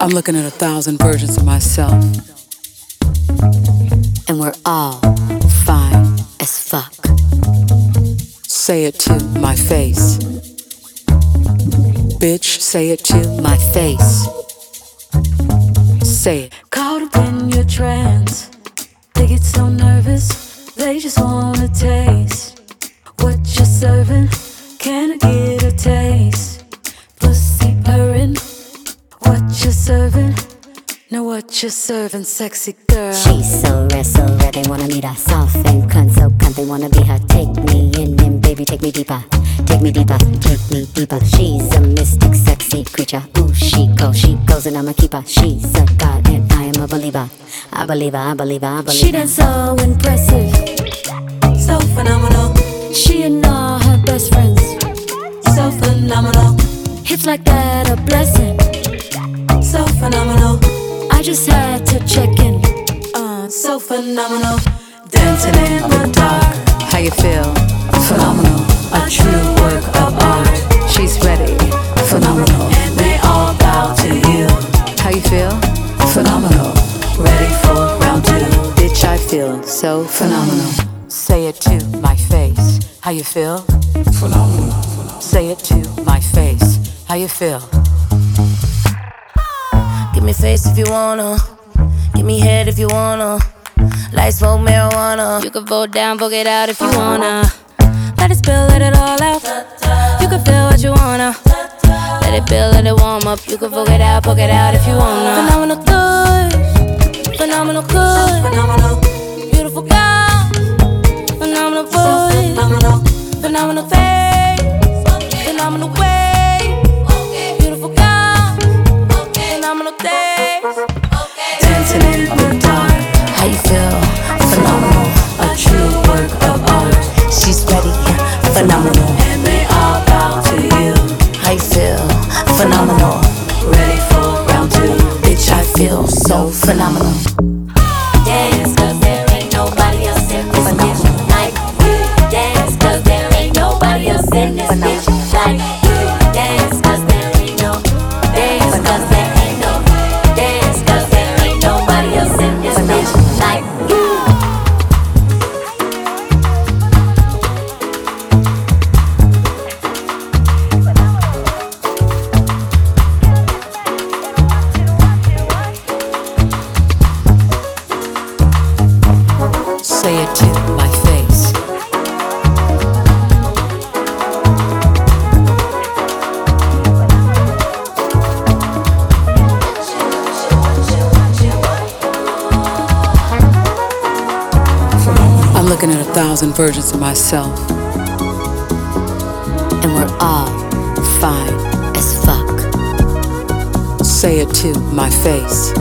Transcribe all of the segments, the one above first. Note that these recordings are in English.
I'm looking at 1,000 versions of myself, and we're all fine as fuck. Say it to my face. Bitch, say it to my face. Say it. Caught up in your trance, they get so nervous, they just wanna taste what you're serving. Can I get a taste? Pussy purring, what you're serving? Know what you're serving, sexy girl. She's so red, they wanna meet her. Soft and cunt, so cunt, they wanna be her. Take me in and baby, take me deeper. Take me deeper, take me deeper. She's a mystic, sexy creature. Ooh, she goes and I'm a keeper. She's a god and I am a believer. I believe her, I believe her, I believe her. She done so impressive, so phenomenal. She and all her best friends, so phenomenal. Hips like that, a blessing, so phenomenal. I just had to check in, so phenomenal. Dancing in the dark, How you feel? phenomenal. A true work of art. She's ready. Phenomenal. And they all bow to you. How you feel? Phenomenal. Ready for round two. Bitch, I feel so phenomenal. Say it to my face. How you feel? Phenomenal. Say it to my face. How you feel? Give me face if you wanna. Give me head if you wanna. Light smoke marijuana. You can vote down, vote it out if you wanna. Let it spill, let it all out. You can feel what you wanna. Let it build, let it warm up. You can vote it out if you wanna. Phenomenal good, phenomenal good, Phenomenal. beautiful girl, phenomenal voice, Phenomenal. phenomenal face, phenomenal way, beautiful girl, phenomenal days. Dancing in the dark. How you feel? Phenomenal. A true work of art. She's ready. Phenomenal. And they all bow to you. How you feel? Phenomenal. Ready for round two. Bitch, I feel so phenomenal. Dance, cause there ain't nobody else in this bitch like you. Dance, cause there ain't nobody else in this bitch like you. Dance, cause there ain't no. Dance, cause there ain't no. Dance, cause there ain't nobody else in this bitch like you. Say it to my face. I'm looking at 1,000 versions of myself, And we're all fine as fuck. say it to my face.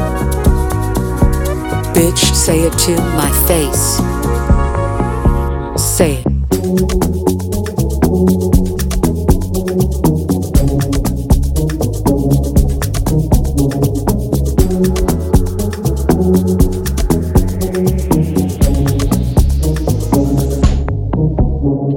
Bitch, say it to My face. say it.